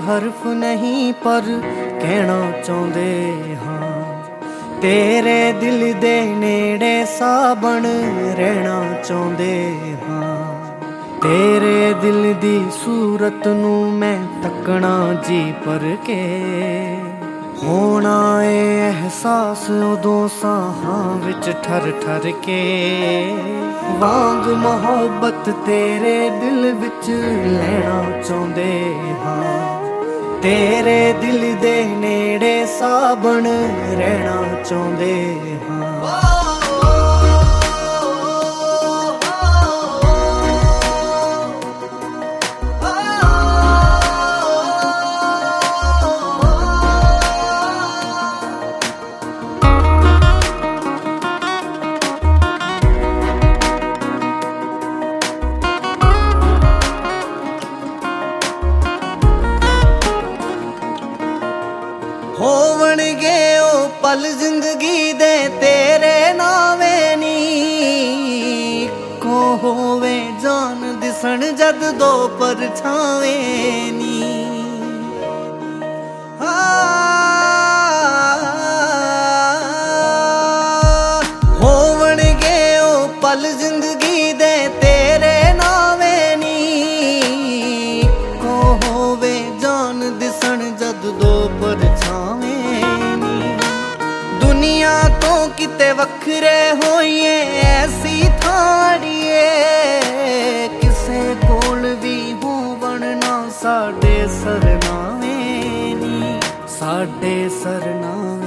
ਹਰਫ ਨਹੀਂ ਪਰ ਕਹਿਣਾ ਚਾਹੁੰਦੇ ਹਾਂ। ਤੇਰੇ ਦਿਲ ਦੇ ਨੇੜੇ ਸਾਬਣ ਰਹਿਣਾ ਚਾਹੁੰਦੇ ਹਾਂ। ਤੇਰੇ ਦਿਲ ਦੀ ਸੂਰਤ ਨੂੰ ਮੈਂ ਤੱਕਣਾ ਜੀ ਭਰ ਕੇ। ਹੋਣਾ ਏ ਅਹਿਸਾਸ ਉਦੋਂ ਸਾਹਾਂ ਵਿੱਚ ਠਰ ਠਰ ਕੇ। ਵਾਂਗ ਮੁਹੱਬਤ ਤੇਰੇ ਦਿਲ ਵਿੱਚ ਲੈਣਾ ਚਾਹੁੰਦੇ ਹਾਂ। ਤੇਰੇ ਦਿਲ ਦੇ ਨੇੜੇ ਸਾਬਣ ਰਹਿਣਾ ਚਾਹੁੰਦੇ ਹਾਂ। ਹੋਵਣਗੇ ਉਹ ਪਲ ਜ਼ਿੰਦਗੀ ਦੇ ਤੇਰੇ ਨਾਵੇਂ ਨੀ। ਇੱਕੋ ਹੋਵੇ ਜਾਨ ਦਿਸਣ ਜਦ ਦੋ ਪਰਛਾਵੇਂ ਨੀ। ਹੋਵਣਗੇ ਉਹ ਪਲ ਜ਼ਿੰਦਗੀ ਦੇ ਤੇਰੇ ਨਾਵੇਂ ਨੀ। ਇੱਕੋ ਹੋਵੇ ਜਾਨ ਦਿਸਣ ਜਦ ਦੋ ਪਰਛਾਵੇਂ ਨੀ। ਦੁਨੀਆ ਤੋਂ ਕਿਤੇ ਵੱਖਰੇ ਹੋਈਏ ਐਸੀ ਥਾੜੀਏ। ਕਿਸੇ ਕੋਲ ਵੀ ਹੋਵਣ ਨਾ ਸਾਡੇ ਸਰਨਾਵੇਂ ਨੀ। ਸਾਡੇ ਸਰਨਾਵੇਂ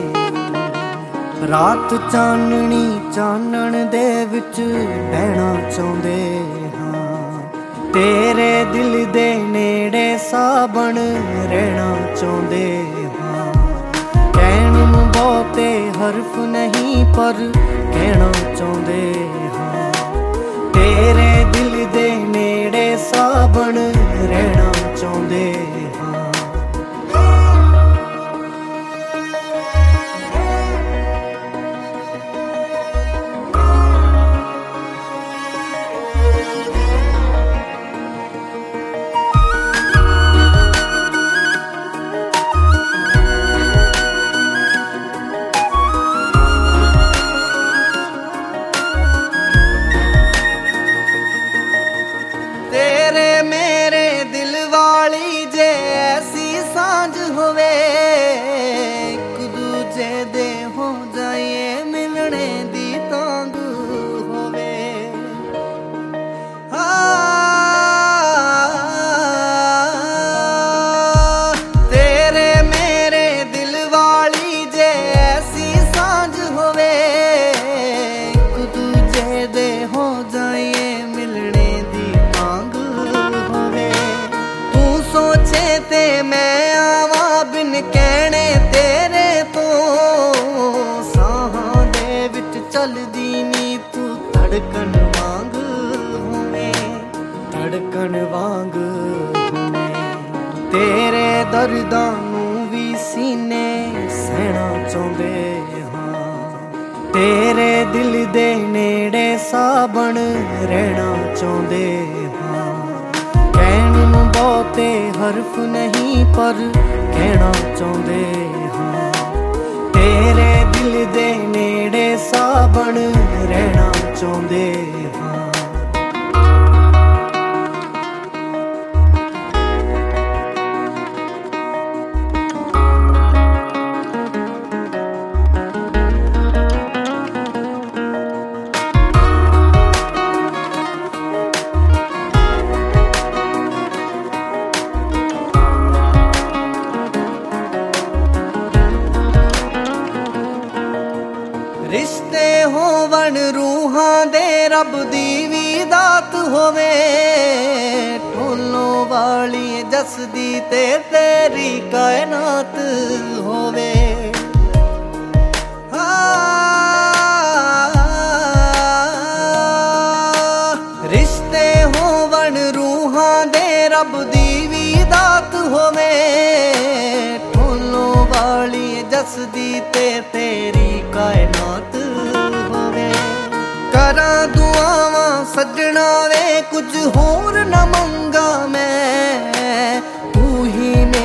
ਰਾਤ ਚਾਨਣੀ ਚਾਨਣ ਦੇ ਵਿੱਚ ਬਹਿਣਾ ਚਾਹੁੰਦੇ ਹਾਂ। ਤੇਰੇ ਦਿਲ ਦੇ ਨੇੜੇ ਸਾਬਣ ਰਹਿਣਾ ਚਾਹੁੰਦੇ ਹਾਂ। ਕਹਿਣ ਨੂੰ ਬਹੁਤੇ ਹਰਫ ਨਹੀਂ ਪਰ ਕਹਿਣਾ ਚਾਹੁੰਦੇ ਹਾਂ। ਤੇਰੇ ਦਿਲ ਦੇ ਨੇੜੇ ਸਾਬਣ ਰਹਿਣਾ ਚਾਹੁੰਦੇ ਹਾਂ। ਤੇਰੇ ਮੇਰੇ ਦਿਲ ਵਾਲੀ ਜੇ ਐਸੀ ਸਾਂਝ ਹੋਵੇ। ਇੱਕ ਦੂਜੇ ਦੇ ਹੋ ਜਾਈਏ ਮਿਲਣੇ ਦੀ ਤਾਂਗ ਹੋਵੇ। ਤੇਰੇ ਮੇਰੇ ਦਿਲ ਵਾਲੀ ਜੇ ਐਸੀ ਸਾਂਝ ਹੋਵੇ। ਇੱਕ ਦੂਜੇ ਦੇ ਹੋ ਜਾਈਏ ਮਿਲਣੇ ਦੀ ਤਾਂਗ ਹੋਵੇ। ਤੂੰ ਸੋਚੇ ਤੇ ਮੈਂ ਆਵਾਂ ਬਿਨ ਕਹਿਣੇ ਤੇਰੇ ਤੋਂ। ਸਾਹਾਂ ਦੇ ਵਿੱਚ ਚੱਲਦੀ ਨੀ ਤੂੰ ਧੜਕਣ ਵਾਂਗ ਹੋਵੇਂ। ਧੜਕਣ ਵਾਂਗ ਹੋਵੇਂ। ਤੇਰੇ ਦਰਦਾਂ ਨੂੰ ਵੀ ਸੀਨੇ ਸਹਿਣਾ ਚਾਹੁੰਦੇ ਹਾਂ। ਤੇਰੇ ਦਿਲ ਦੇ ਨੇੜੇ ਸਾਬਣ ਰਹਿਣਾ ਚਾਹੁੰਦੇ ਹਾਂ। ਕਹਿਣ ਨੂੰ ਬਹੁਤੇ ਹਰਫ ਨਹੀਂ ਪਰ ਕਹਿਣਾ ਚਾਹੁੰਦੇ ਹਾਂ। ਤੇਰੇ ਦਿਲ ਦੇ ਨੇੜੇ ਸਾਬਣ ਰਹਿਣਾ ਚਾਹੁੰਦੇ ਹਾਂ। ਰਿਸ਼ਤੇ ਹੋਵਣ ਰੂਹਾਂ ਦੇ ਰੱਬ ਦੀ ਵੀ ਦਾਤ ਹੋਵੇ। ਢੋਲੋਂ ਵਾਲੀ ਜਸਦੀ ਤੇ ਤੇਰੀ ਕਾਇਨਾਤ ਹੋਵੇ। ਰਿਸ਼ਤੇ ਹੋਵਣ ਰੂਹਾਂ ਦੇ ਰੱਬ ਦੀ ਵੀ ਦਾਤ ਹੋਵੇ। ਢੋਲੋਂ ਵਾਲੀ ਜਸਦੀ ਤੇ ਤੇਰੀ ਕਾਇਨਾਤ ਹੋਵੇ। ਕਰਾਂ ਦੁਆਵਾਂ ਸੱਜਣਾ ਵੇ ਕੁਝ ਹੋਰ ਨਾ ਮੰਗਾ ਮੈਂ। ਤੂੰ ਹੀ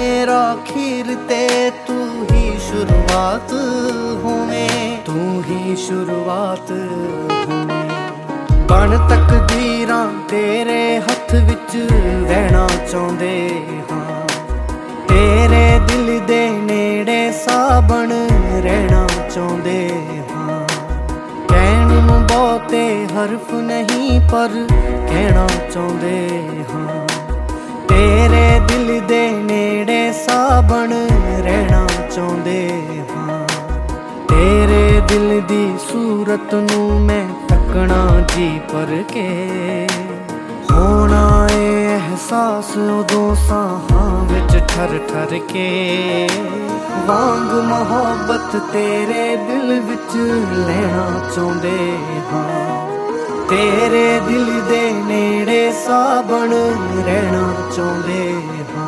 आखिर ते तू ही शुरुआत होवें, तू ही शुरुआत होवें। बन तकदीरां तेरे हथ विच रहना चाहुंदे हां, तेरे दिल दे नेड़े साबण रहना चाहुंदे हां। कहण नूं बहुते हरफ नहीं पर कहना चाहुंदे हां, तेरे दिल दे नेड़े साबण रहना चाहुंदे हां। तेरे दिल दी सूरत नूं मैं तकना जी पर के, होना ए एहसास उदों साहां विच ठर ठर के। वांग मोहब्बत तेरे दिल विच लेना चाहुंदे हां, तेरे दिल दे नेड़े साबण रहना चाहुंदे हां।